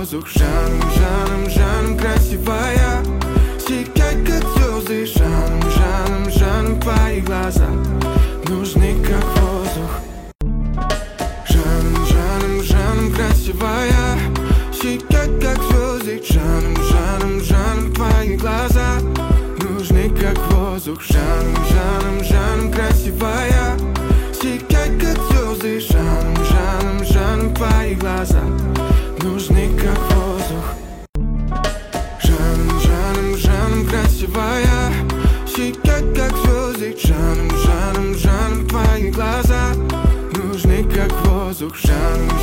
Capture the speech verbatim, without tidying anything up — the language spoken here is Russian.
воздух. Жаном, жаном, жаном красивая, сияй как звезды. Жаном, жаном, жаном твои глаза нужны как воздух. Жаном, жаном, жаном красивая, сияй как звезды. Жаном, жаном, жаном твои глаза нужны как воздух. Жаном, жаном, жаном красивая, сияй как звезды. Жаном, жаном, жаном твои глаза нужны как воздух. Жаном, жаном, жаном красивая, сияй как звезды. Жаном, жаном, жаном твои глаза нужны как воздух. Жаном,